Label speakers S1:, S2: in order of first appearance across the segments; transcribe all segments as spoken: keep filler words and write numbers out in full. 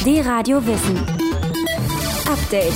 S1: D-Radio Wissen. Update.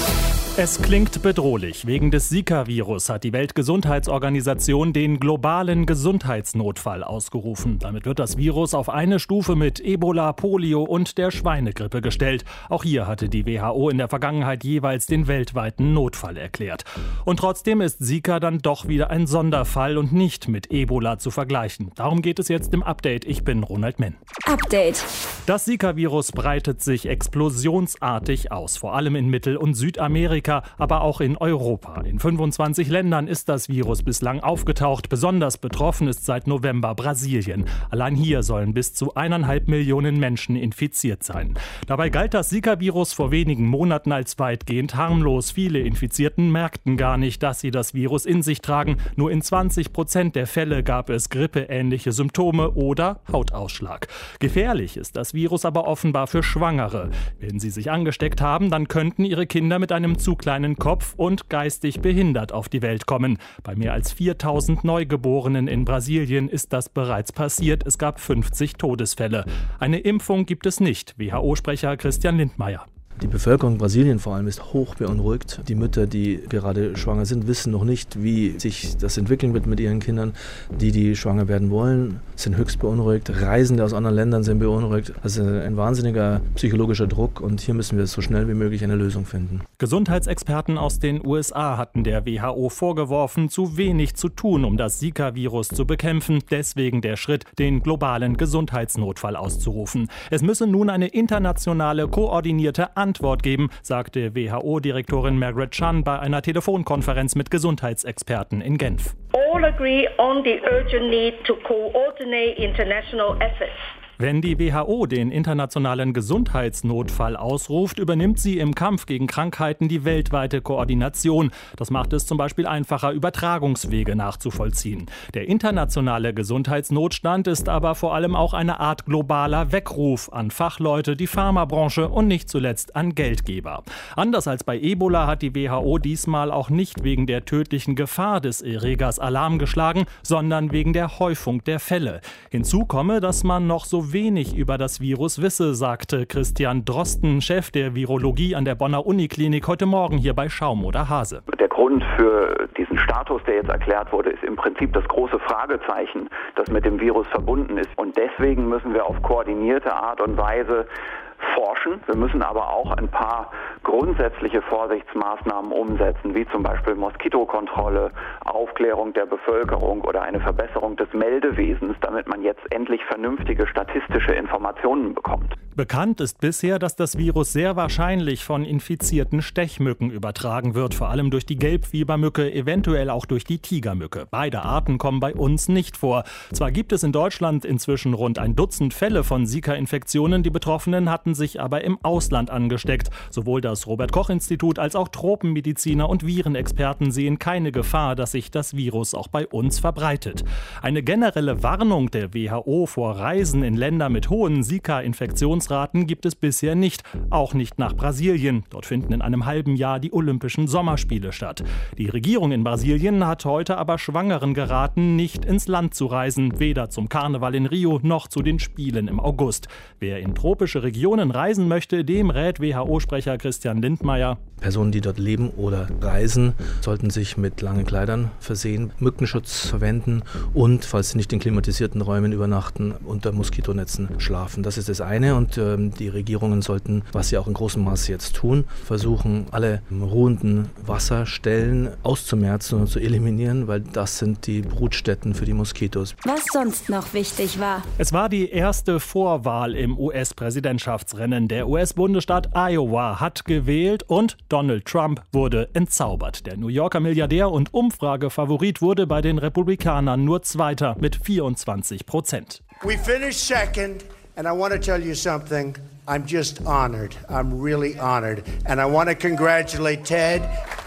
S2: Es klingt bedrohlich. Wegen des Zika-Virus hat die Weltgesundheitsorganisation den globalen Gesundheitsnotfall ausgerufen. Damit wird das Virus auf eine Stufe mit Ebola, Polio und der Schweinegrippe gestellt. Auch hier hatte die W H O in der Vergangenheit jeweils den weltweiten Notfall erklärt. Und trotzdem ist Zika dann doch wieder ein Sonderfall und nicht mit Ebola zu vergleichen. Darum geht es jetzt im Update. Ich bin Ronald Menn.
S1: Update.
S2: Das Zika-Virus breitet sich explosionsartig aus, vor allem in Mittel- und Südamerika, aber auch in Europa. In fünfundzwanzig Ländern ist das Virus bislang aufgetaucht. Besonders betroffen ist seit November Brasilien. Allein hier sollen bis zu eineinhalb Millionen Menschen infiziert sein. Dabei galt das Zika-Virus vor wenigen Monaten als weitgehend harmlos. Viele Infizierten merkten gar nicht, dass sie das Virus in sich tragen. Nur in zwanzig Prozent der Fälle gab es grippeähnliche Symptome oder Hautausschlag. Gefährlich ist das Virus aber offenbar für Schwangere. Wenn sie sich angesteckt haben, dann könnten ihre Kinder mit einem zu kleinen Kopf und geistig behindert auf die Welt kommen. Bei mehr als viertausend Neugeborenen in Brasilien ist das bereits passiert. Es gab fünfzig Todesfälle. Eine Impfung gibt es nicht. W H O-Sprecher Christian Lindmeier.
S3: Die Bevölkerung in Brasilien vor allem ist hoch beunruhigt. Die Mütter, die gerade schwanger sind, wissen noch nicht, wie sich das entwickeln wird mit ihren Kindern. Die, die schwanger werden wollen, sind höchst beunruhigt. Reisende aus anderen Ländern sind beunruhigt. Also ein wahnsinniger psychologischer Druck und hier müssen wir so schnell wie möglich eine Lösung finden.
S2: Gesundheitsexperten aus den U S A hatten der W H O vorgeworfen, zu wenig zu tun, um das Zika-Virus zu bekämpfen. Deswegen der Schritt, den globalen Gesundheitsnotfall auszurufen. Es müsse nun eine internationale, koordinierte Antwort geben, sagte W H O-Direktorin Margaret Chan bei einer Telefonkonferenz mit Gesundheitsexperten in Genf.
S4: All agree on the urgent need to coordinate international efforts.
S2: Wenn die W H O den internationalen Gesundheitsnotfall ausruft, übernimmt sie im Kampf gegen Krankheiten die weltweite Koordination. Das macht es zum Beispiel einfacher, Übertragungswege nachzuvollziehen. Der internationale Gesundheitsnotstand ist aber vor allem auch eine Art globaler Weckruf an Fachleute, die Pharmabranche und nicht zuletzt an Geldgeber. Anders als bei Ebola hat die W H O diesmal auch nicht wegen der tödlichen Gefahr des Erregers Alarm geschlagen, sondern wegen der Häufung der Fälle. Hinzu komme, dass man noch so wenig über das Virus wisse, sagte Christian Drosten, Chef der Virologie an der Bonner Uniklinik, heute Morgen hier bei Schaum oder Hase.
S5: Der Grund für diesen Status, der jetzt erklärt wurde, ist im Prinzip das große Fragezeichen, das mit dem Virus verbunden ist. Und deswegen müssen wir auf koordinierte Art und Weise forschen. Wir müssen aber auch ein paar grundsätzliche Vorsichtsmaßnahmen umsetzen, wie zum Beispiel Moskitokontrolle, Aufklärung der Bevölkerung oder eine Verbesserung des Meldewesens, damit man jetzt endlich vernünftige statistische Informationen bekommt.
S2: Bekannt ist bisher, dass das Virus sehr wahrscheinlich von infizierten Stechmücken übertragen wird, vor allem durch die Gelbfiebermücke, eventuell auch durch die Tigermücke. Beide Arten kommen bei uns nicht vor. Zwar gibt es in Deutschland inzwischen rund ein Dutzend Fälle von Zika-Infektionen, die Betroffenen hatten sich aber im Ausland angesteckt. Sowohl das Robert-Koch-Institut als auch Tropenmediziner und Virenexperten sehen keine Gefahr, dass sich das Virus auch bei uns verbreitet. Eine generelle Warnung der W H O vor Reisen in Länder mit hohen Zika-Infektionsraten gibt es bisher nicht, auch nicht nach Brasilien. Dort finden in einem halben Jahr die Olympischen Sommerspiele statt. Die Regierung in Brasilien hat heute aber Schwangeren geraten, nicht ins Land zu reisen, weder zum Karneval in Rio noch zu den Spielen im August. Wer in tropische Regionen reisen möchte, dem rät W H O-Sprecher Christian Lindmeier:
S3: Personen, die dort leben oder reisen, sollten sich mit langen Kleidern versehen, Mückenschutz verwenden und, falls sie nicht in klimatisierten Räumen übernachten, unter Moskitonetzen schlafen. Das ist das eine und äh, die Regierungen sollten, was sie auch in großem Maße jetzt tun, versuchen, alle ruhenden Wasserstellen auszumerzen und zu eliminieren, weil das sind die Brutstätten für die Moskitos.
S1: Was sonst noch wichtig war.
S2: Es war die erste Vorwahl im U S-Präsidentschaftsrennen. Der U S-Bundesstaat Iowa hat gewählt und Donald Trump wurde entzaubert. Der New Yorker Milliardär und Umfragefavorit wurde bei den Republikanern nur Zweiter mit vierundzwanzig Prozent.
S6: We finished second and I want to tell you something. I'm just honored. I'm really honored. And I want to congratulate Ted.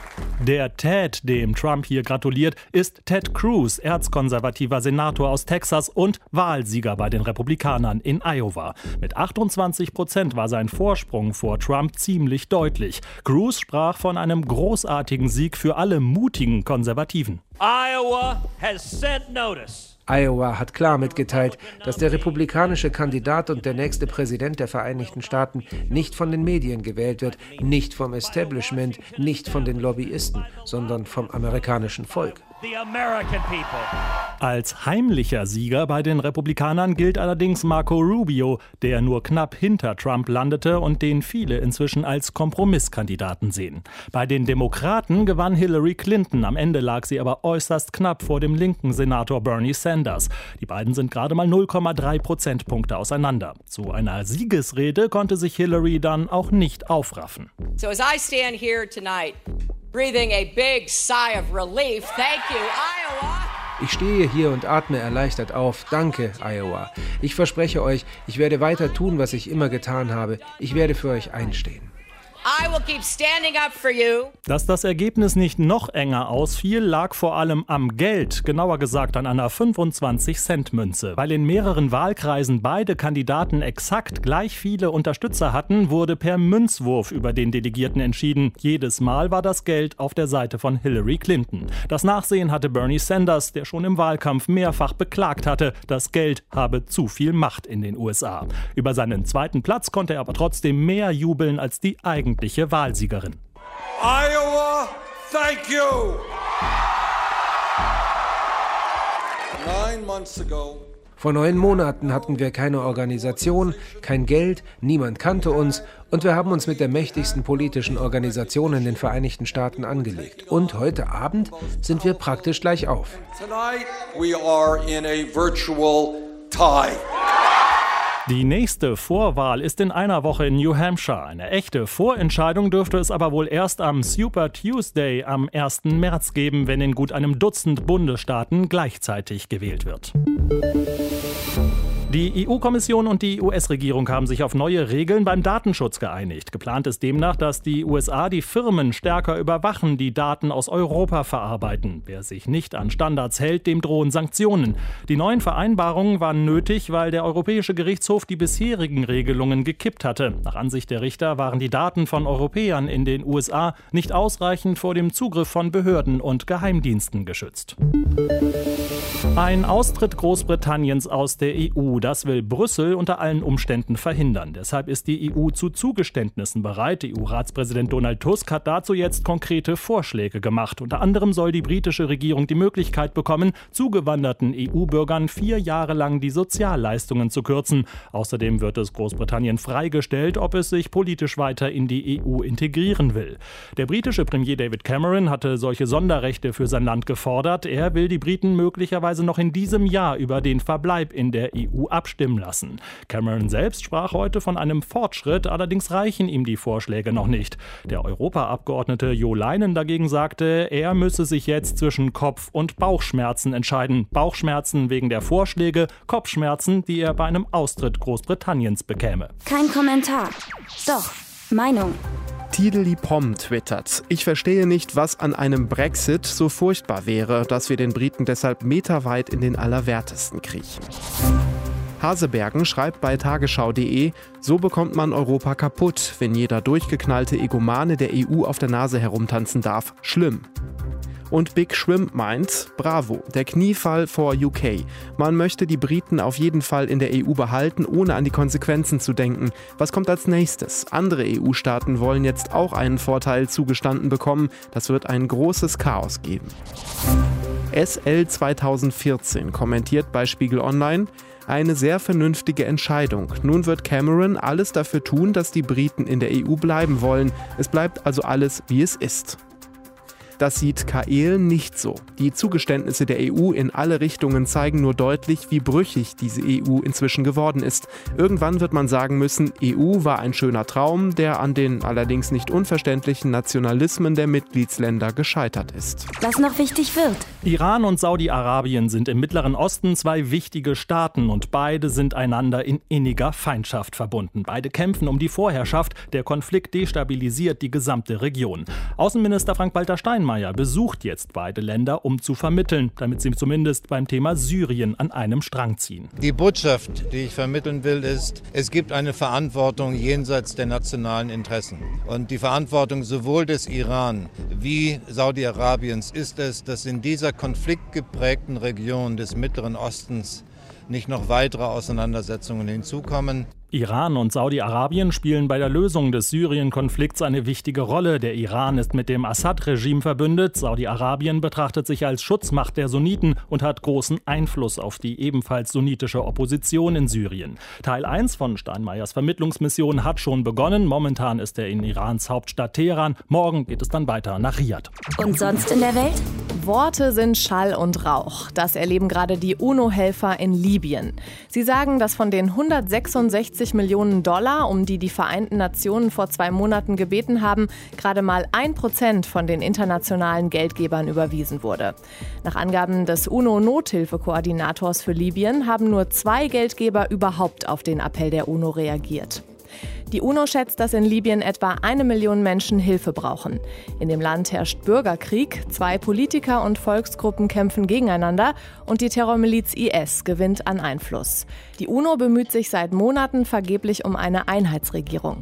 S2: Der Ted, dem Trump hier gratuliert, ist Ted Cruz, erzkonservativer Senator aus Texas und Wahlsieger bei den Republikanern in Iowa. Mit achtundzwanzig Prozent war sein Vorsprung vor Trump ziemlich deutlich. Cruz sprach von einem großartigen Sieg für alle mutigen Konservativen.
S7: Iowa has sent notice Iowa hat klar mitgeteilt, dass der republikanische Kandidat und der nächste Präsident der Vereinigten Staaten nicht von den Medien gewählt wird, nicht vom Establishment, nicht von den Lobbyisten, sondern vom amerikanischen Volk.
S2: Als heimlicher Sieger bei den Republikanern gilt allerdings Marco Rubio, der nur knapp hinter Trump landete und den viele inzwischen als Kompromisskandidaten sehen. Bei den Demokraten gewann Hillary Clinton, am Ende lag sie aber äußerst knapp vor dem linken Senator Bernie Sanders. Die beiden sind gerade mal null Komma drei Prozentpunkte auseinander. Zu einer Siegesrede konnte sich Hillary dann auch nicht aufraffen.
S8: So as I stand here tonight, breathing a big sigh of relief. Thank you, Iowa.
S7: Ich stehe hier und atme erleichtert auf. Danke, Iowa. Ich verspreche euch, ich werde weiter tun, was ich immer getan habe. Ich werde für euch einstehen.
S8: I will keep standing up for you.
S2: Dass das Ergebnis nicht noch enger ausfiel, lag vor allem am Geld, genauer gesagt an einer fünfundzwanzig-Cent-Münze. Weil in mehreren Wahlkreisen beide Kandidaten exakt gleich viele Unterstützer hatten, wurde per Münzwurf über den Delegierten entschieden. Jedes Mal war das Geld auf der Seite von Hillary Clinton. Das Nachsehen hatte Bernie Sanders, der schon im Wahlkampf mehrfach beklagt hatte, das Geld habe zu viel Macht in den U S A. Über seinen zweiten Platz konnte er aber trotzdem mehr jubeln als die eigentliche Wahlsiegerin.
S9: Iowa, thank you. Nine months ago.
S7: Vor neun Monaten hatten wir keine Organisation, kein Geld, niemand kannte uns und wir haben uns mit der mächtigsten politischen Organisation in den Vereinigten Staaten angelegt. Und heute Abend sind wir praktisch gleich auf.
S9: Tonight we are in a virtual tie.
S2: Die nächste Vorwahl ist in einer Woche in New Hampshire. Eine echte Vorentscheidung dürfte es aber wohl erst am Super Tuesday am ersten März geben, wenn in gut einem Dutzend Bundesstaaten gleichzeitig gewählt wird. Die E U-Kommission und die U S-Regierung haben sich auf neue Regeln beim Datenschutz geeinigt. Geplant ist demnach, dass die U S A die Firmen stärker überwachen, die Daten aus Europa verarbeiten. Wer sich nicht an Standards hält, dem drohen Sanktionen. Die neuen Vereinbarungen waren nötig, weil der Europäische Gerichtshof die bisherigen Regelungen gekippt hatte. Nach Ansicht der Richter waren die Daten von Europäern in den U S A nicht ausreichend vor dem Zugriff von Behörden und Geheimdiensten geschützt. Ein Austritt Großbritanniens aus der E U, das will Brüssel unter allen Umständen verhindern. Deshalb ist die E U zu Zugeständnissen bereit. E U-Ratspräsident Donald Tusk hat dazu jetzt konkrete Vorschläge gemacht. Unter anderem soll die britische Regierung die Möglichkeit bekommen, zugewanderten E U-Bürgern vier Jahre lang die Sozialleistungen zu kürzen. Außerdem wird es Großbritannien freigestellt, ob es sich politisch weiter in die E U integrieren will. Der britische Premier David Cameron hatte solche Sonderrechte für sein Land gefordert. Er will die Briten möglicherweise noch in diesem Jahr über den Verbleib in der E U abstimmen lassen. Cameron selbst sprach heute von einem Fortschritt, allerdings reichen ihm die Vorschläge noch nicht. Der Europaabgeordnete Jo Leinen dagegen sagte, er müsse sich jetzt zwischen Kopf- und Bauchschmerzen entscheiden. Bauchschmerzen wegen der Vorschläge, Kopfschmerzen, die er bei einem Austritt Großbritanniens bekäme.
S1: Kein Kommentar. Doch, Meinung.
S10: Tideli Pom twittert: Ich verstehe nicht, was an einem Brexit so furchtbar wäre, dass wir den Briten deshalb meterweit in den Allerwertesten kriechen. Hasebergen schreibt bei tagesschau punkt de: So bekommt man Europa kaputt, wenn jeder durchgeknallte Egomane der E U auf der Nase herumtanzen darf. Schlimm. Und Big Shrimp meint: Bravo, der Kniefall vor U K. Man möchte die Briten auf jeden Fall in der E U behalten, ohne an die Konsequenzen zu denken. Was kommt als nächstes? Andere E U-Staaten wollen jetzt auch einen Vorteil zugestanden bekommen. Das wird ein großes Chaos geben. S L zweitausendvierzehn kommentiert bei Spiegel Online: Eine sehr vernünftige Entscheidung. Nun wird Cameron alles dafür tun, dass die Briten in der E U bleiben wollen. Es bleibt also alles, wie es ist. Das sieht Kael nicht so. Die Zugeständnisse der E U in alle Richtungen zeigen nur deutlich, wie brüchig diese E U inzwischen geworden ist. Irgendwann wird man sagen müssen, E U war ein schöner Traum, der an den allerdings nicht unverständlichen Nationalismen der Mitgliedsländer gescheitert ist.
S1: Was noch wichtig wird.
S2: Iran und Saudi-Arabien sind im Mittleren Osten zwei wichtige Staaten und beide sind einander in inniger Feindschaft verbunden. Beide kämpfen um die Vorherrschaft. Der Konflikt destabilisiert die gesamte Region. Außenminister Frank-Walter Steinmeier Steinmeier besucht jetzt beide Länder, um zu vermitteln, damit sie zumindest beim Thema Syrien an einem Strang ziehen.
S11: Die Botschaft, die ich vermitteln will, ist, es gibt eine Verantwortung jenseits der nationalen Interessen. Und die Verantwortung sowohl des Iran wie Saudi-Arabiens ist es, dass in dieser konfliktgeprägten Region des Mittleren Ostens nicht noch weitere Auseinandersetzungen hinzukommen.
S2: Iran und Saudi-Arabien spielen bei der Lösung des Syrien-Konflikts eine wichtige Rolle. Der Iran ist mit dem Assad-Regime verbündet. Saudi-Arabien betrachtet sich als Schutzmacht der Sunniten und hat großen Einfluss auf die ebenfalls sunnitische Opposition in Syrien. Teil eins von Steinmeiers Vermittlungsmission hat schon begonnen. Momentan ist er in Irans Hauptstadt Teheran. Morgen geht es dann weiter nach Riad.
S1: Und sonst in der Welt?
S12: Worte sind Schall und Rauch. Das erleben gerade die UNO-Helfer in Libyen. Sie sagen, dass von den hundertsechsundsechzig Millionen Dollar, um die die Vereinten Nationen vor zwei Monaten gebeten haben, gerade mal ein Prozent von den internationalen Geldgebern überwiesen wurde. Nach Angaben des UNO-Nothilfekoordinators für Libyen haben nur zwei Geldgeber überhaupt auf den Appell der UNO reagiert. Die UNO schätzt, dass in Libyen etwa eine Million Menschen Hilfe brauchen. In dem Land herrscht Bürgerkrieg, zwei Politiker und Volksgruppen kämpfen gegeneinander und die Terrormiliz I S gewinnt an Einfluss. Die UNO bemüht sich seit Monaten vergeblich um eine Einheitsregierung.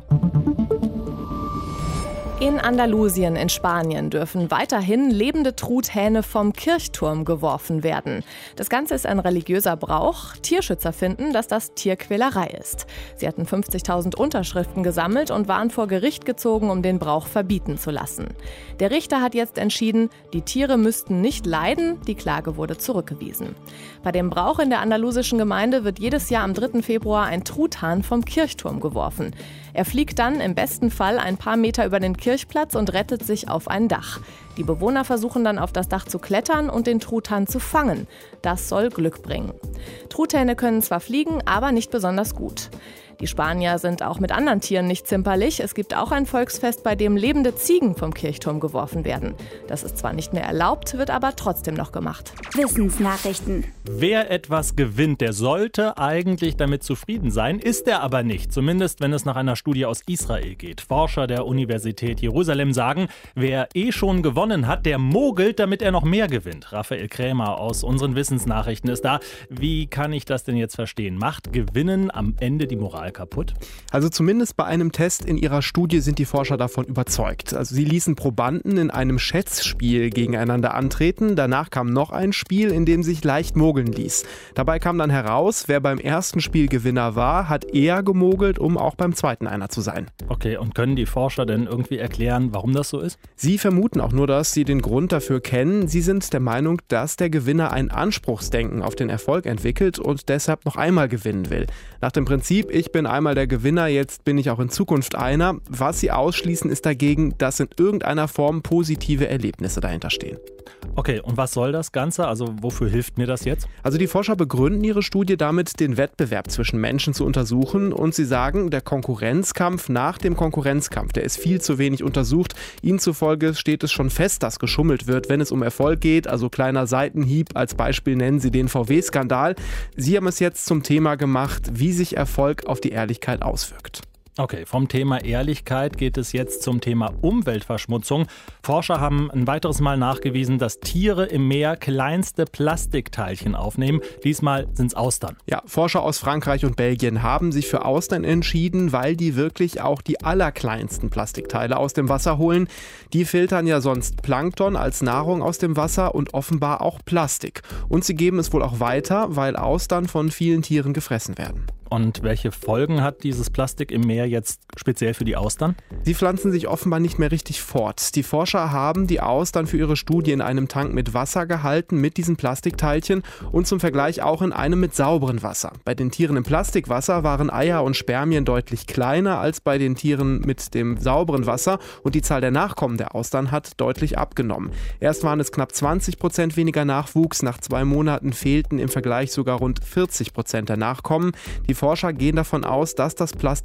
S12: In Andalusien in Spanien dürfen weiterhin lebende Truthähne vom Kirchturm geworfen werden. Das Ganze ist ein religiöser Brauch. Tierschützer finden, dass das Tierquälerei ist. Sie hatten fünfzigtausend Unterschriften gesammelt und waren vor Gericht gezogen, um den Brauch verbieten zu lassen. Der Richter hat jetzt entschieden, die Tiere müssten nicht leiden. Die Klage wurde zurückgewiesen. Bei dem Brauch in der andalusischen Gemeinde wird jedes Jahr am dritten Februar ein Truthahn vom Kirchturm geworfen. Er fliegt dann im besten Fall ein paar Meter über den Kirchplatz und rettet sich auf ein Dach. Die Bewohner versuchen dann auf das Dach zu klettern und den Truthahn zu fangen. Das soll Glück bringen. Truthähne können zwar fliegen, aber nicht besonders gut. Die Spanier sind auch mit anderen Tieren nicht zimperlich. Es gibt auch ein Volksfest, bei dem lebende Ziegen vom Kirchturm geworfen werden. Das ist zwar nicht mehr erlaubt, wird aber trotzdem noch gemacht.
S1: Wissensnachrichten.
S2: Wer etwas gewinnt, der sollte eigentlich damit zufrieden sein, ist er aber nicht. Zumindest, wenn es nach einer Studie aus Israel geht. Forscher der Universität Jerusalem sagen, wer eh schon gewonnen hat, der mogelt, damit er noch mehr gewinnt. Raphael Krämer aus unseren Wissensnachrichten ist da. Wie kann ich das denn jetzt verstehen? Macht Gewinnen am Ende die Moral kaputt?
S10: Also zumindest bei einem Test in ihrer Studie sind die Forscher davon überzeugt. Also sie ließen Probanden in einem Schätzspiel gegeneinander antreten. Danach kam noch ein Spiel, in dem sich leicht mogeln ließ. Dabei kam dann heraus, wer beim ersten Spiel Gewinner war, hat eher gemogelt, um auch beim zweiten einer zu sein.
S2: Okay, und können die Forscher denn irgendwie erklären, warum das so ist?
S10: Sie vermuten auch nur, dass sie den Grund dafür kennen. Sie sind der Meinung, dass der Gewinner ein Anspruchsdenken auf den Erfolg entwickelt und deshalb noch einmal gewinnen will. Nach dem Prinzip, ich bin einmal der Gewinner, jetzt bin ich auch in Zukunft einer. Was sie ausschließen, ist dagegen, dass in irgendeiner Form positive Erlebnisse dahinter stehen.
S2: Okay, und was soll das Ganze? Also wofür hilft mir das jetzt?
S10: Also die Forscher begründen ihre Studie damit, den Wettbewerb zwischen Menschen zu untersuchen. Und sie sagen, der Konkurrenzkampf nach dem Konkurrenzkampf, der ist viel zu wenig untersucht. Ihnen zufolge steht es schon fest, dass geschummelt wird, wenn es um Erfolg geht. Also kleiner Seitenhieb, als Beispiel nennen sie den V W-Skandal. Sie haben es jetzt zum Thema gemacht, wie sich Erfolg auf die Ehrlichkeit auswirkt.
S2: Okay, vom Thema Ehrlichkeit geht es jetzt zum Thema Umweltverschmutzung. Forscher haben ein weiteres Mal nachgewiesen, dass Tiere im Meer kleinste Plastikteilchen aufnehmen. Diesmal sind es Austern.
S10: Ja, Forscher aus Frankreich und Belgien haben sich für Austern entschieden, weil die wirklich auch die allerkleinsten Plastikteile aus dem Wasser holen. Die filtern ja sonst Plankton als Nahrung aus dem Wasser und offenbar auch Plastik. Und sie geben es wohl auch weiter, weil Austern von vielen Tieren gefressen werden.
S2: Und welche Folgen hat dieses Plastik im Meer jetzt speziell für die Austern?
S10: Sie pflanzen sich offenbar nicht mehr richtig fort. Die Forscher haben die Austern für ihre Studie in einem Tank mit Wasser gehalten, mit diesen Plastikteilchen und zum Vergleich auch in einem mit sauberem Wasser. Bei den Tieren im Plastikwasser waren Eier und Spermien deutlich kleiner als bei den Tieren mit dem sauberen Wasser und die Zahl der Nachkommen der Austern hat deutlich abgenommen. Erst waren es knapp zwanzig Prozent weniger Nachwuchs, nach zwei Monaten fehlten im Vergleich sogar rund vierzig Prozent der Nachkommen. Die Forscher gehen davon aus, dass das Plastik den Körper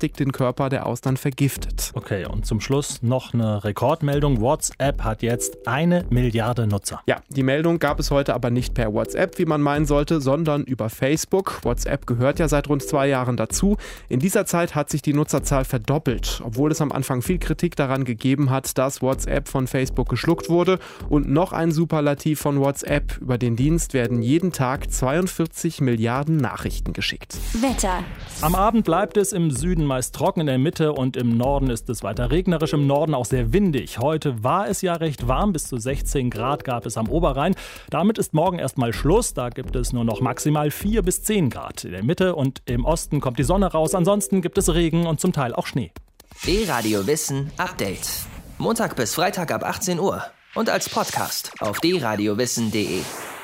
S10: Körper der Austern vergiftet.
S2: Okay, und zum Schluss noch eine Rekordmeldung. WhatsApp hat jetzt eine Milliarde Nutzer.
S10: Ja, die Meldung gab es heute aber nicht per WhatsApp, wie man meinen sollte, sondern über Facebook. WhatsApp gehört ja seit rund zwei Jahren dazu. In dieser Zeit hat sich die Nutzerzahl verdoppelt, obwohl es am Anfang viel Kritik daran gegeben hat, dass WhatsApp von Facebook geschluckt wurde. Und noch ein Superlativ von WhatsApp. Über den Dienst werden jeden Tag zweiundvierzig Milliarden Nachrichten geschickt.
S1: Wetter.
S2: Am Abend bleibt es im Süden meist trocken, in der Mitte und im Norden ist es weiter regnerisch, im Norden auch sehr windig. Heute war es ja recht warm, bis zu sechzehn Grad gab es am Oberrhein. Damit ist morgen erstmal Schluss, da gibt es nur noch maximal vier bis zehn Grad. In der Mitte und im Osten kommt die Sonne raus, ansonsten gibt es Regen und zum Teil auch Schnee.
S13: D-Radio Wissen Update. Montag bis Freitag ab achtzehn Uhr und als Podcast auf d radio wissen punkt de.